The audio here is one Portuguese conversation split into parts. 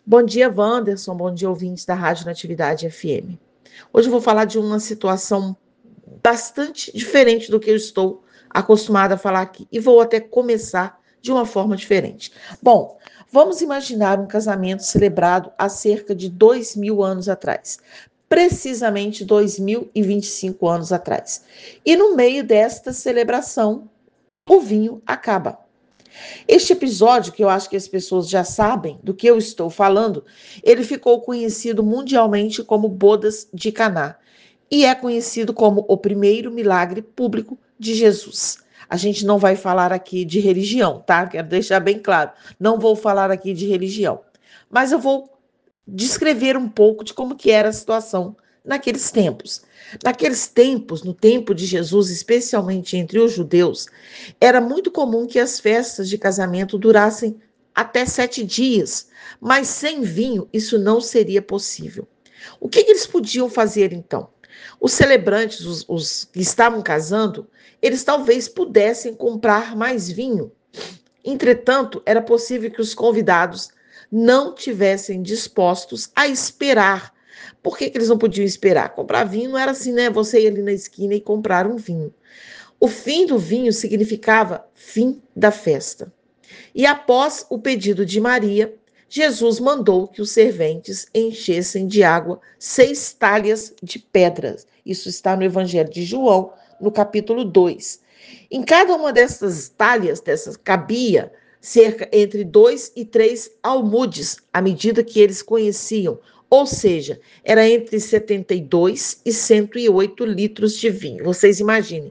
Bom dia, Wanderson. Bom dia, ouvintes da Rádio Natividade FM. Hoje eu vou falar de uma situação bastante diferente do que eu estou acostumada a falar aqui. E vou até começar de uma forma diferente. Bom, vamos imaginar um casamento celebrado há cerca de 2.000 anos atrás. Precisamente 2.025 anos atrás. E no meio desta celebração, o vinho acaba. Este episódio, que eu acho que as pessoas já sabem do que eu estou falando, ele ficou conhecido mundialmente como Bodas de Caná e é conhecido como o primeiro milagre público de Jesus. A gente não vai falar aqui de religião, tá? Quero deixar bem claro. Não vou falar aqui de religião, mas eu vou descrever um pouco de como que era a situação naqueles tempos. Naqueles tempos, no tempo de Jesus, especialmente entre os judeus, era muito comum que as festas de casamento durassem até 7 dias, mas sem vinho isso não seria possível. O que eles podiam fazer então? Os celebrantes, os que estavam casando, eles talvez pudessem comprar mais vinho. Entretanto, era possível que os convidados não tivessem dispostos a esperar. Por que eles não podiam esperar? Comprar vinho não era assim, né? Você ir ali na esquina e comprar um vinho. O fim do vinho significava fim da festa. E após o pedido de Maria, Jesus mandou que os serventes enchessem de água 6 talhas de pedras. Isso está no Evangelho de João, no capítulo 2. Em cada uma dessas talhas, cabia cerca entre 2 e 3 almudes, à medida que eles conheciam. Ou seja, era entre 72 e 108 litros de vinho. Vocês imaginem,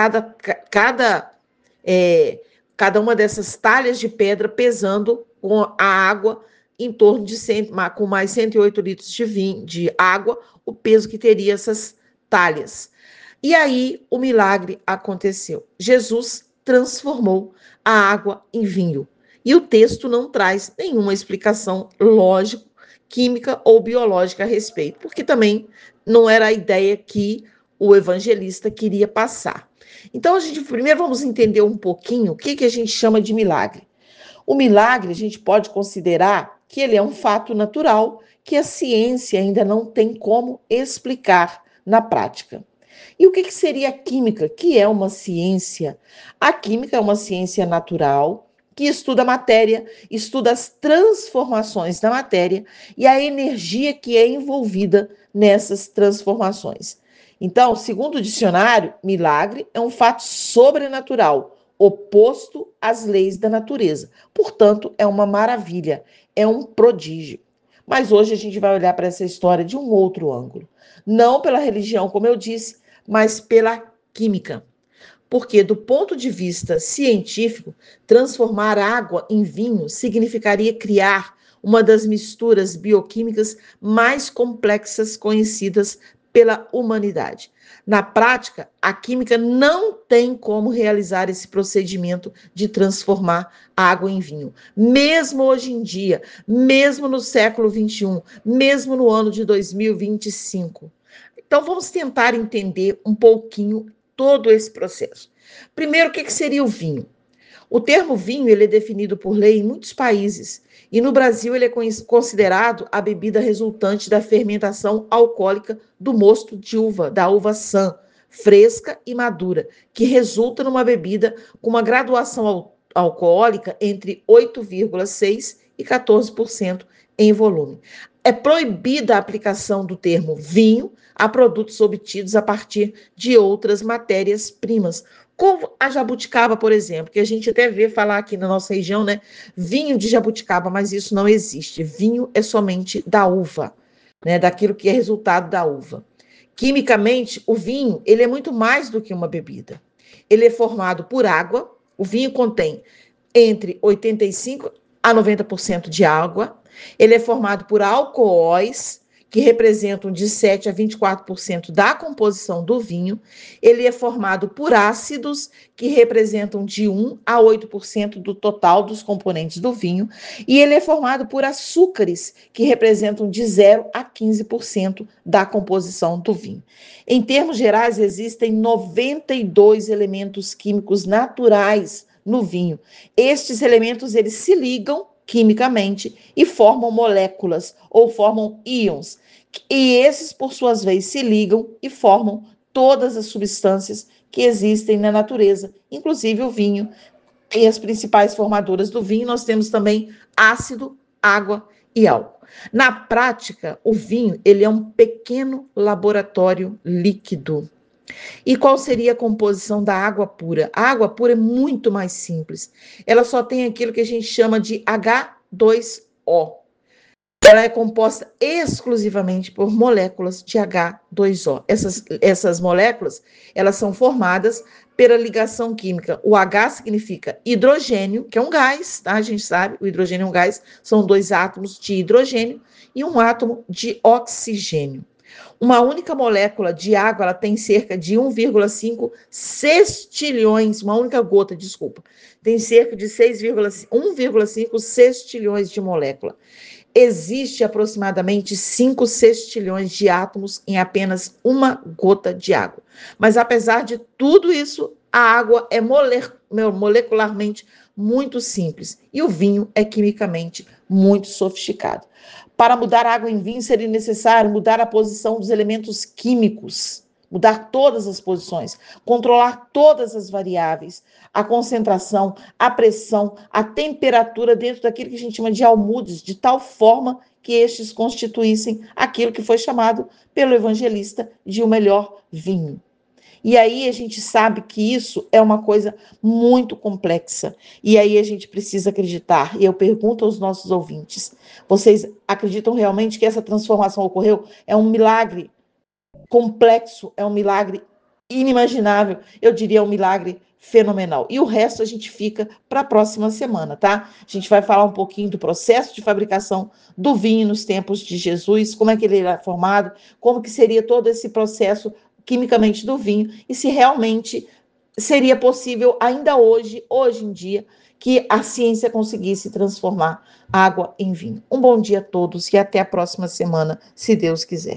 cada, é, cada uma dessas talhas de pedra pesando com a água em torno de com mais 108 litros de vinho, de água, o peso que teria essas talhas. E aí o milagre aconteceu. Jesus transformou a água em vinho. E o texto não traz nenhuma explicação lógica, química ou biológica a respeito, porque também não era a ideia que o evangelista queria passar. Então, primeiro vamos entender um pouquinho o que a gente chama de milagre. O milagre, a gente pode considerar que ele é um fato natural que a ciência ainda não tem como explicar na prática. E o que seria a química, que é uma ciência? A química é uma ciência natural que estuda a matéria, estuda as transformações da matéria e a energia que é envolvida nessas transformações. Então, segundo o dicionário, milagre é um fato sobrenatural, oposto às leis da natureza. Portanto, é uma maravilha, é um prodígio. Mas hoje a gente vai olhar para essa história de um outro ângulo. Não pela religião, como eu disse, mas pela química. Porque, do ponto de vista científico, transformar água em vinho significaria criar uma das misturas bioquímicas mais complexas conhecidas pela humanidade. Na prática, a química não tem como realizar esse procedimento de transformar água em vinho. Mesmo hoje em dia, mesmo no século XXI, mesmo no ano de 2025. Então, vamos tentar entender um pouquinho todo esse processo. Primeiro, o que seria o vinho? O termo vinho ele é definido por lei em muitos países e no Brasil ele é considerado a bebida resultante da fermentação alcoólica do mosto de uva, da uva sã, fresca e madura, que resulta numa bebida com uma graduação alcoólica entre 8,6% e 14% em volume. É proibida a aplicação do termo vinho a produtos obtidos a partir de outras matérias-primas, como a jabuticaba, por exemplo, que a gente até vê falar aqui na nossa região, né? Vinho de jabuticaba, mas isso não existe. Vinho é somente da uva, né? Daquilo que é resultado da uva. Quimicamente, o vinho, ele é muito mais do que uma bebida. Ele é formado por água. O vinho contém entre 85% a 90% de água. Ele é formado por alcoóis, que representam de 7% a 24% da composição do vinho. Ele é formado por ácidos, que representam de 1% a 8% do total dos componentes do vinho. E ele é formado por açúcares, que representam de 0% a 15% da composição do vinho. Em termos gerais, existem 92 elementos químicos naturais no vinho. Estes elementos, eles se ligam quimicamente e formam moléculas ou formam íons. E esses, por suas vezes, se ligam e formam todas as substâncias que existem na natureza, inclusive o vinho. E as principais formadoras do vinho, nós temos também ácido, água e álcool. Na prática, o vinho, ele é um pequeno laboratório líquido. E qual seria a composição da água pura? A água pura é muito mais simples. Ela só tem aquilo que a gente chama de H2O. Ela é composta exclusivamente por moléculas de H2O. Essas moléculas, elas são formadas pela ligação química. O H significa hidrogênio, que é um gás, tá? A gente sabe, o hidrogênio é um gás, são 2 átomos de hidrogênio e um átomo de oxigênio. Uma única molécula de água, ela tem cerca de 1,5 sextilhões, uma única gota, desculpa, tem cerca de 1,5 sextilhões de molécula. Existe aproximadamente 5 sextilhões de átomos em apenas uma gota de água. Mas apesar de tudo isso, a água é molecularmente muito simples e o vinho é quimicamente muito sofisticado. Para mudar água em vinho, seria necessário mudar a posição dos elementos químicos, mudar todas as posições, controlar todas as variáveis, a concentração, a pressão, a temperatura dentro daquilo que a gente chama de almudes, de tal forma que estes constituíssem aquilo que foi chamado pelo evangelista de o melhor vinho. E aí a gente sabe que isso é uma coisa muito complexa. E aí a gente precisa acreditar. E eu pergunto aos nossos ouvintes: vocês acreditam realmente que essa transformação ocorreu? É um milagre complexo, é um milagre inimaginável, eu diria um milagre fenomenal. E o resto a gente fica para a próxima semana, tá? A gente vai falar um pouquinho do processo de fabricação do vinho nos tempos de Jesus, como é que ele era formado, como que seria todo esse processo quimicamente do vinho e se realmente seria possível ainda hoje em dia, que a ciência conseguisse transformar água em vinho. Um bom dia a todos e até a próxima semana, se Deus quiser.